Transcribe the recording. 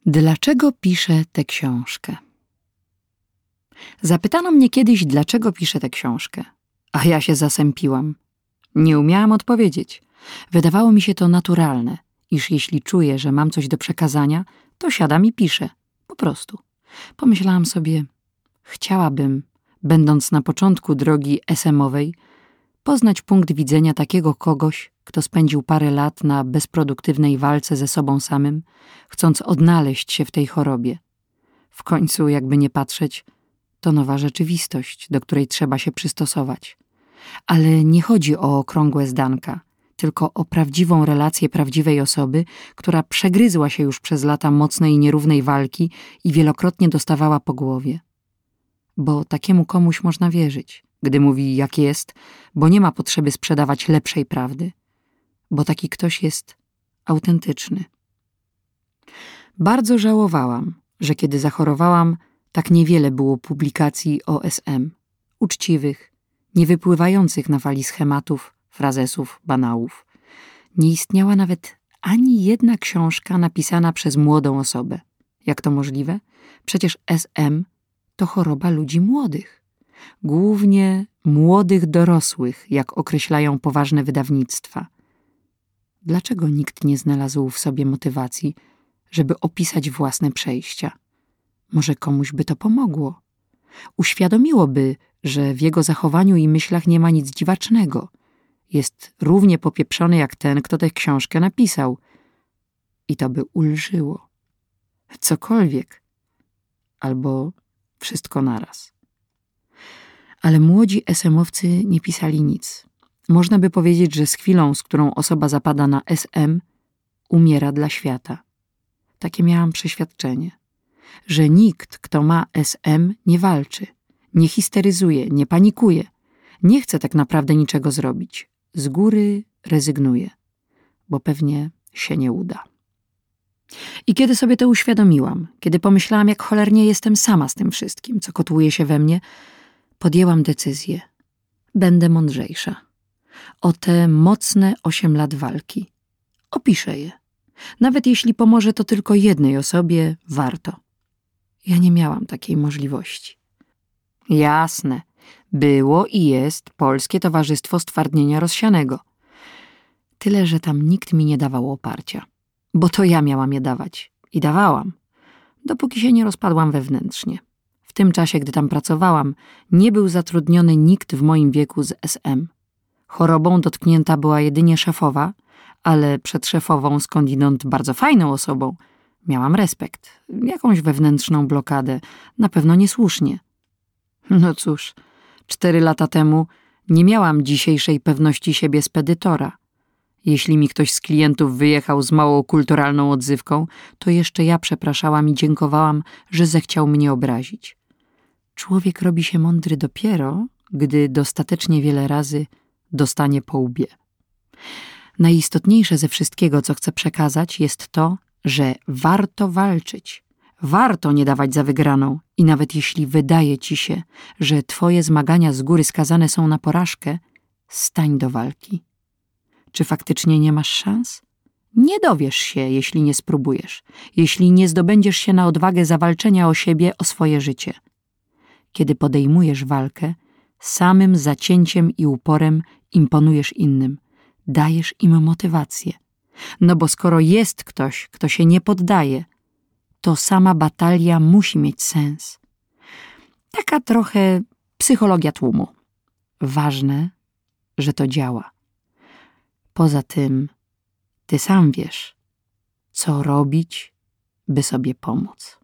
Dlaczego piszę tę książkę? Zapytano mnie kiedyś, dlaczego piszę tę książkę, a ja się zasępiłam. Nie umiałam odpowiedzieć. Wydawało mi się to naturalne, iż jeśli czuję, że mam coś do przekazania, to siadam i piszę. Po prostu. Pomyślałam sobie, chciałabym, będąc na początku drogi SM-owej, poznać punkt widzenia takiego kogoś, kto spędził parę lat na bezproduktywnej walce ze sobą samym, chcąc odnaleźć się w tej chorobie. W końcu, jakby nie patrzeć, to nowa rzeczywistość, do której trzeba się przystosować. Ale nie chodzi o okrągłe zdanka, tylko o prawdziwą relację prawdziwej osoby, która przegryzła się już przez lata mocnej i nierównej walki i wielokrotnie dostawała po głowie. Bo takiemu komuś można wierzyć, gdy mówi jak jest, bo nie ma potrzeby sprzedawać lepszej prawdy, bo taki ktoś jest autentyczny. Bardzo żałowałam, że kiedy zachorowałam, tak niewiele było publikacji o SM, uczciwych, nie wypływających na fali schematów, frazesów, banałów. Nie istniała nawet ani jedna książka napisana przez młodą osobę. Jak to możliwe? Przecież SM to choroba ludzi młodych. Głównie młodych dorosłych, jak określają poważne wydawnictwa. Dlaczego nikt nie znalazł w sobie motywacji, żeby opisać własne przejścia? Może komuś by to pomogło. Uświadomiłoby, że w jego zachowaniu i myślach nie ma nic dziwacznego. Jest równie popieprzony jak ten, kto tę książkę napisał. I to by ulżyło. Cokolwiek. Albo wszystko naraz. Ale młodzi SM-owcy nie pisali nic. Można by powiedzieć, że z chwilą, z którą osoba zapada na SM, umiera dla świata. Takie miałam przeświadczenie. Że nikt, kto ma SM, nie walczy, nie histeryzuje, nie panikuje, nie chce tak naprawdę niczego zrobić. Z góry rezygnuje, bo pewnie się nie uda. I kiedy sobie to uświadomiłam, kiedy pomyślałam, jak cholernie jestem sama z tym wszystkim, co kotłuje się we mnie, podjęłam decyzję. Będę mądrzejsza. O te mocne 8 lat walki. Opiszę je. Nawet jeśli pomoże to tylko jednej osobie, warto. Ja nie miałam takiej możliwości. Jasne, było i jest Polskie Towarzystwo Stwardnienia Rozsianego. Tyle, że tam nikt mi nie dawał oparcia. Bo to ja miałam je dawać. I dawałam. Dopóki się nie rozpadłam wewnętrznie. W tym czasie, gdy tam pracowałam, nie był zatrudniony nikt w moim wieku z SM. Chorobą dotknięta była jedynie szefowa, ale przed szefową, skądinąd bardzo fajną osobą, miałam respekt, jakąś wewnętrzną blokadę, na pewno niesłusznie. No cóż, 4 lata temu nie miałam dzisiejszej pewności siebie spedytora. Jeśli mi ktoś z klientów wyjechał z małą kulturalną odzywką, to jeszcze ja przepraszałam i dziękowałam, że zechciał mnie obrazić. Człowiek robi się mądry dopiero, gdy dostatecznie wiele razy dostanie po łbie. Najistotniejsze ze wszystkiego, co chcę przekazać, jest to, że warto walczyć. Warto nie dawać za wygraną i nawet jeśli wydaje ci się, że twoje zmagania z góry skazane są na porażkę, stań do walki. Czy faktycznie nie masz szans? Nie dowiesz się, jeśli nie spróbujesz, jeśli nie zdobędziesz się na odwagę zawalczenia o siebie, o swoje życie. Kiedy podejmujesz walkę, samym zacięciem i uporem imponujesz innym, dajesz im motywację. No bo skoro jest ktoś, kto się nie poddaje, to sama batalia musi mieć sens. Taka trochę psychologia tłumu. Ważne, że to działa. Poza tym, ty sam wiesz, co robić, by sobie pomóc.